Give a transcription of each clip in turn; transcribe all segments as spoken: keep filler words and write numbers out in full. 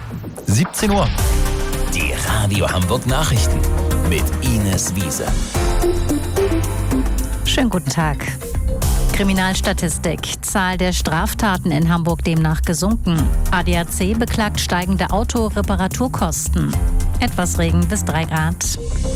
siebzehn Uhr. Die Radio Hamburg Nachrichten mit Ines Wiese. Schönen guten Tag. Kriminalstatistik. Zahl der Straftaten in Hamburg demnach gesunken. A D A C beklagt steigende Autoreparaturkosten. Etwas Regen bis drei Grad.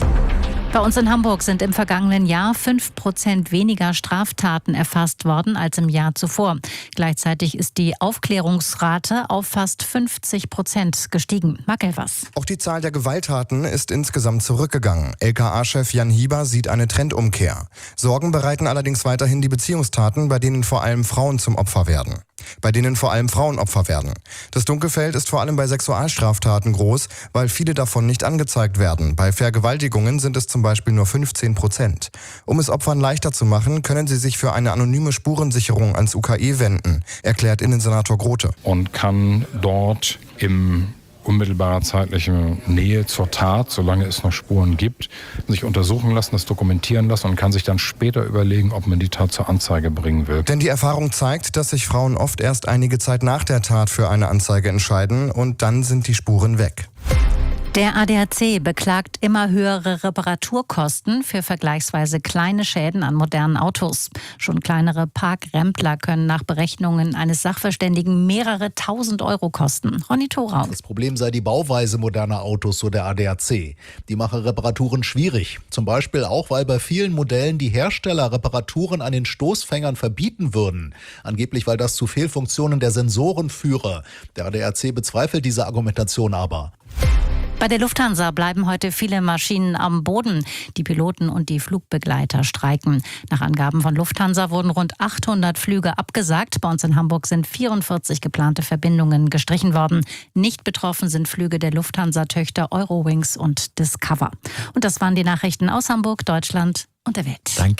Bei uns in Hamburg sind im vergangenen Jahr fünf Prozent weniger Straftaten erfasst worden als im Jahr zuvor. Gleichzeitig ist die Aufklärungsrate auf fast fünfzig Prozent gestiegen. Marc Elvers. Auch die Zahl der Gewalttaten ist insgesamt zurückgegangen. L K A-Chef Jan Hieber sieht eine Trendumkehr. Sorgen bereiten allerdings weiterhin die Beziehungstaten, bei denen vor allem Frauen zum Opfer werden. Bei denen vor allem Frauen Opfer werden. Das Dunkelfeld ist vor allem bei Sexualstraftaten groß, weil viele davon nicht angezeigt werden. Bei Vergewaltigungen sind es zum Beispiel nur fünfzehn Prozent. Um es Opfern leichter zu machen, können sie sich für eine anonyme Spurensicherung ans U K E wenden, erklärt Innensenator Grote. Und kann dort im unmittelbarer zeitlicher Nähe zur Tat, solange es noch Spuren gibt, sich untersuchen lassen, das dokumentieren lassen und kann sich dann später überlegen, ob man die Tat zur Anzeige bringen will. Denn die Erfahrung zeigt, dass sich Frauen oft erst einige Zeit nach der Tat für eine Anzeige entscheiden und dann sind die Spuren weg. Der A D A C beklagt immer höhere Reparaturkosten für vergleichsweise kleine Schäden an modernen Autos. Schon kleinere Parkrempler können nach Berechnungen eines Sachverständigen mehrere tausend Euro kosten. Ronny Thorau. Das Problem sei die Bauweise moderner Autos, so der A D A C. Die mache Reparaturen schwierig. Zum Beispiel auch, weil bei vielen Modellen die Hersteller Reparaturen an den Stoßfängern verbieten würden. Angeblich, weil das zu Fehlfunktionen der Sensoren führe. Der A D A C bezweifelt diese Argumentation aber. Bei der Lufthansa bleiben heute viele Maschinen am Boden. Die Piloten und die Flugbegleiter streiken. Nach Angaben von Lufthansa wurden rund achthundert Flüge abgesagt. Bei uns in Hamburg sind vierundvierzig geplante Verbindungen gestrichen worden. Nicht betroffen sind Flüge der Lufthansa-Töchter Eurowings und Discover. Und das waren die Nachrichten aus Hamburg, Deutschland und der Welt. Danke.